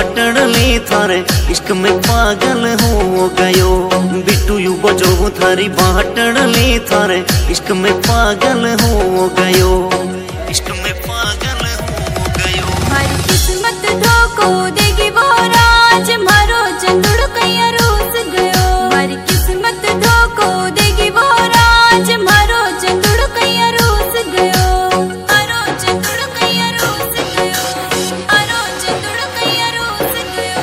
बाटण ले थारे इश्क में पागल हो गयो। बिट्टू यू बजो थारी बाटण ले थारे इश्क में पागल हो गयो। इश्क में पागल हो गयो। हमारी किस्मत धोखो देगी वो राज मारो चंदुड़ कैया रोस गयो। हमारी किस्मत धोखो देगी वो राज मारो चंदुड़ कैया रोस गयो। मारो चंदुड़ कैया रोस गयो। मारो चंदुड़ कैया रोस गयो।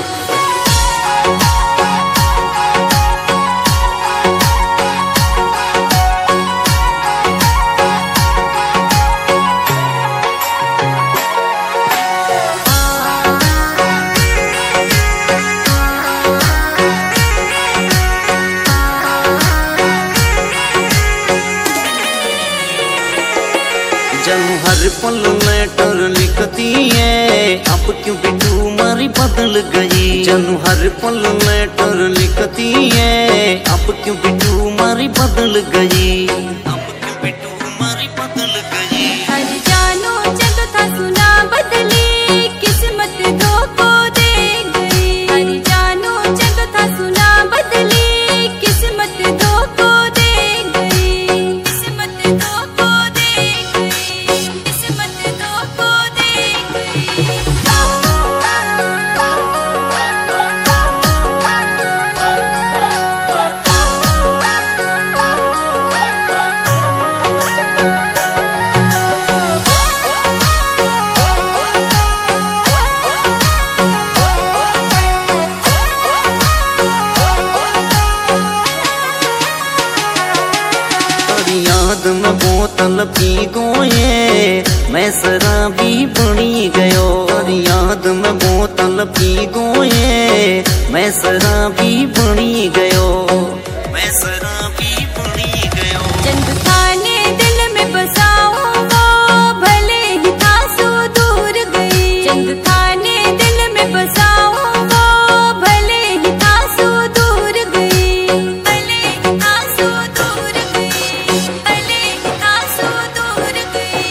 जानू हर पल लेटर लिखती है अब क्यों बिट्टू मारी बदल गई। जानू हर पल लेटर लिखती है अब क्यों बिट्टू मारी बदल गई। अब क्यों बिट्टू मारी बदल गई। हर जानो जग था सुना बदली किस्मत धोखो दे गई। हर जानो जग था सुना बदली किस्मत धोखो दे गई। किस्मत धोखो दे गई। किस्मत धोखो दे गई। याद में बोतल पी गोये मैं शराबी बनी गयो। याद में बोतल पी गोये मैं शराबी बनी गयो। मैं शराबी बनी गयो। चंद खाने दिल में बसाऊं वो भले ही था सो दूर गई। चंद खाने दिल में बसाऊं वो भले ही था सो दूर गई। भले ही था सो दूर गई। भले ही था सो दूर गई।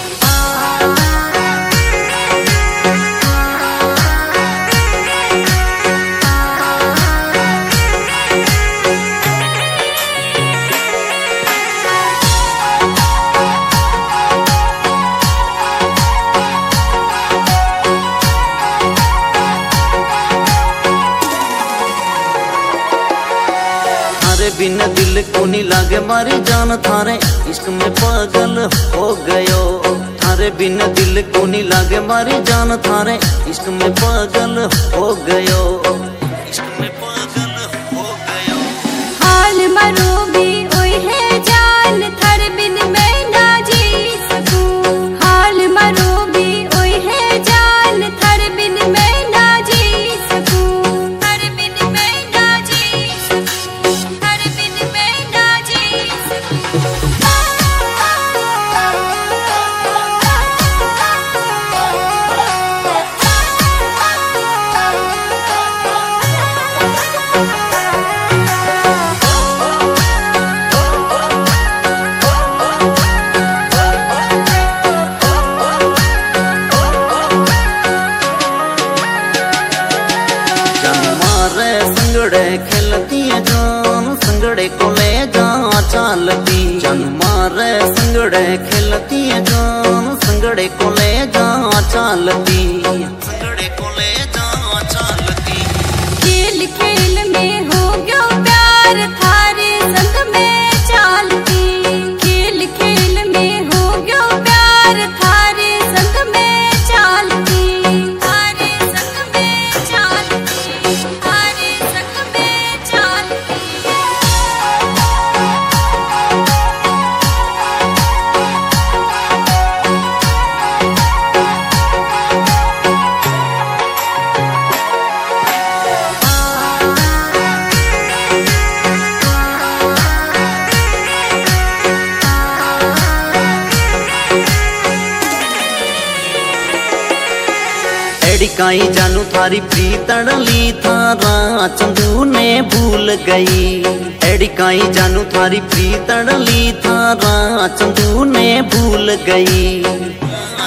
थारे बिन दिल को नहीं लागे मारी जान थारे इश्क में पागल हो गयो। थारे बिन दिल को नहीं लागे मारी जान थारे इश्क में पागल हो गयो। इश्क में पागल हो गयो। हाल मरो भी ओए है जान थर बिन मैं ना जी सकूं। हाल मरो भी ओए है जान थर बिन मैं ना जी सकूं। थर बिन मैं ना जी सकूं। थर बिन मैं ना जी सकूं। संगड़े खेलती है जान संगड़े को ले जा चालती। जान मारे संगड़े खेलती है जान संगड़े को ले जा चालती। संगड़े को ले जा चालती। खेल खेल में हो गयो प्यार थारे संग में चालती। खेल खेल में हो गयो प्यार थारे संग में चालती। थारे संग में चालती। थारे संग में चालती। एडिकाई जानू थारी प्रीतड़ ली थारा चंदू ने भूल गई। एडिकाई जानू थारी प्रीतड़ ली थारा चंदू ने भूल गई।